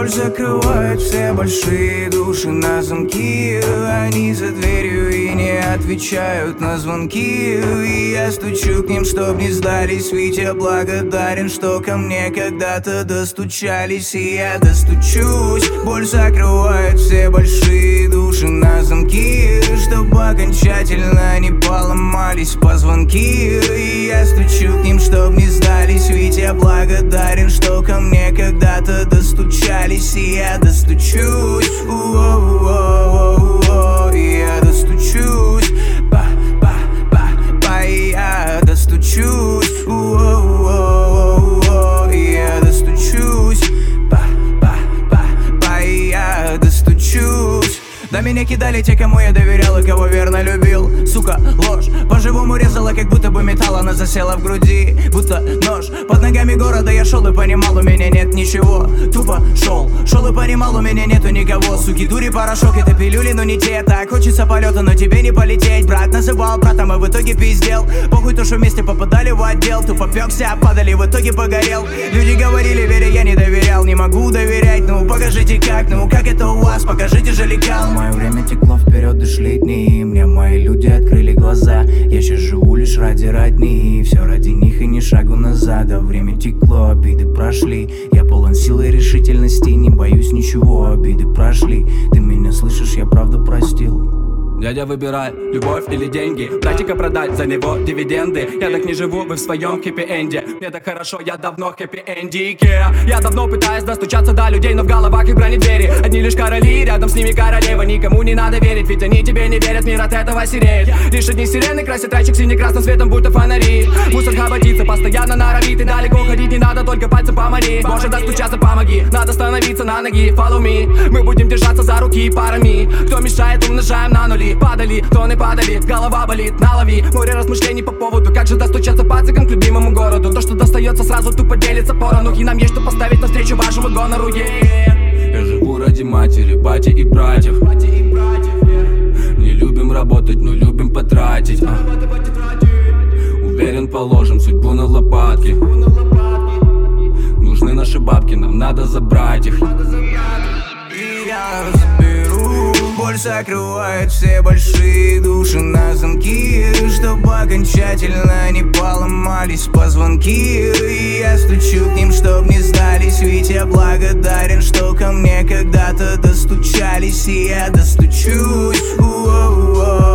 Боль закрывает все большие души на замки. Они за дверью и не отвечают на звонки. И я стучу к ним, чтоб не сдались. Ведь я благодарен, что ко мне когда-то достучались. И я достучусь. Боль закрывает все большие души на замки, чтобы окончательно не поломались позвонки. И я стучу к ним, чтоб не сдались. Ведь я благодарен, что ко мне когда-то достучались. И я достучусь. И я достучусь. И я достучусь. И я достучусь. И я достучусь. На меня кидали те, кому я доверял и кого верно любил. Сука, ложь, по-живому резала, как будто бы металл, она засела в груди, будто нож. Под ногами города я шел и понимал, у меня нет ничего. Тупо шел и понимал, у меня нету никого. Суки, дури, порошок, это пилюли, но не те. Так хочется полета, но тебе не полететь. Брат называл братом, и в итоге пиздел. Похуй, то, что вместе попадали в отдел. Тупо пёкся, падали, в итоге погорел. Люди говорили, вере я не доверял. Не могу доверять, ну покажите как. Ну как это у вас, покажите же лекал. Мое время текло вперед и шли дни. Мне мои люди открыли глаза. Я сейчас живу лишь ради родни. И все ради них и ни шагу назад. А время текло, обиды прошли. Я полон силы и решительности. Не боюсь ничего, обиды прошли. Ты меня слышишь, я правда простил. Дядя, выбирай, любовь или деньги. Братика продать, за него дивиденды. Я так не живу, вы в своем хэппи-энде. Мне так хорошо, я давно в хэппи-эндике. Я давно пытаюсь достучаться до людей, но в головах их бронедвери. Одни лишь короли, рядом с ними королева. Никому не надо верить, ведь они тебе не верят. Мир от этого сереет. Лишь одни сирены красят трачек сине-красным светом, будто фонари. Мусор хоботится, постоянно норовит. И далеко ходить не надо, только пальцем помани. Боже, достучаться, помоги. Надо становиться на ноги, follow me. Мы будем держаться за руки парами. Кто мешает, умножаем на нули. Падали, тоны падали, голова болит, налови. Море размышлений по поводу, как же достучаться пацикам к любимому городу. То, что достается сразу, тупо делится порону. И нам есть что поставить навстречу вашему гонору. Я живу ради матери, бати и братьев. Не любим работать, но любим потратить. Уверен, положим судьбу на лопатки. Нужны наши бабки, нам надо забрать их. И я заберу. Боль закрывает все большие души на замки, чтобы окончательно не поломались позвонки. И я стучу к ним, чтоб не сдались. Ведь я благодарен, что ко мне когда-то достучались. И я достучусь.